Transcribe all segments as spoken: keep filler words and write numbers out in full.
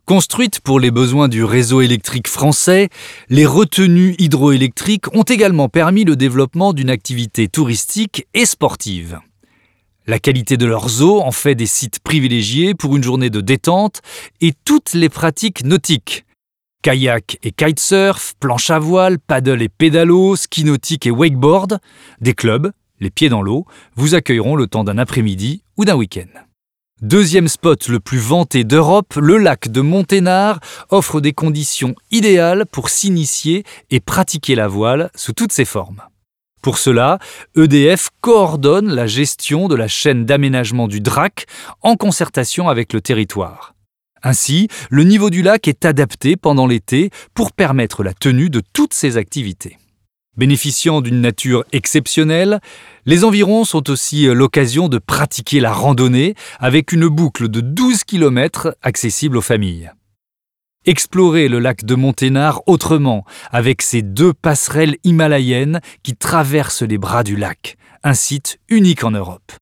Construites pour les besoins du réseau électrique français, les retenues hydroélectriques ont également permis le développement d'une activité touristique et sportive. La qualité de leurs eaux en fait des sites privilégiés pour une journée de détente et toutes les pratiques nautiques. Kayak et kitesurf, planche à voile, paddle et pédalo, ski nautique et wakeboard, des clubs, les pieds dans l'eau, vous accueilleront le temps d'un après-midi ou d'un week-end. Deuxième spot le plus vanté d'Europe, le lac de Monténard offre des conditions idéales pour s'initier et pratiquer la voile sous toutes ses formes. Pour cela, E D F coordonne la gestion de la chaîne d'aménagement du Drac en concertation avec le territoire. Ainsi, le niveau du lac est adapté pendant l'été pour permettre la tenue de toutes ces activités. Bénéficiant d'une nature exceptionnelle, les environs sont aussi l'occasion de pratiquer la randonnée avec une boucle de douze kilomètres accessible aux familles. Explorez le lac de Monténard autrement, avec ses deux passerelles himalayennes qui traversent les bras du lac, un site unique en Europe.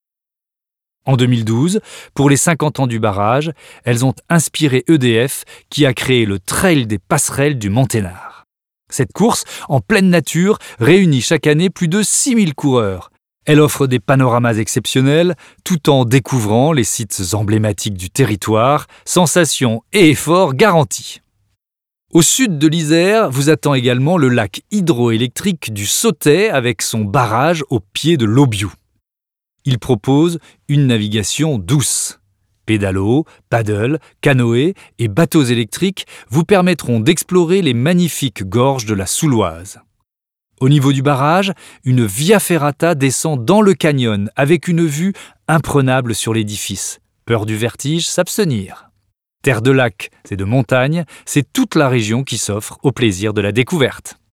En deux mille douze, pour les cinquante ans du barrage, elles ont inspiré E D F qui a créé le Trail des passerelles du Monténard. Cette course, en pleine nature, réunit chaque année plus de six mille coureurs. Elle offre des panoramas exceptionnels, tout en découvrant les sites emblématiques du territoire, sensations et efforts garantis. Au sud de l'Isère, vous attend également le lac hydroélectrique du Sautet avec son barrage au pied de l'Aubiou. Il propose une navigation douce. Pédalo, paddle, canoë et bateaux électriques vous permettront d'explorer les magnifiques gorges de la Souloise. Au niveau du barrage, une via ferrata descend dans le canyon avec une vue imprenable sur l'édifice. Peur du vertige, s'abstenir. Terre de lac et de montagne, c'est toute la région qui s'offre au plaisir de la découverte.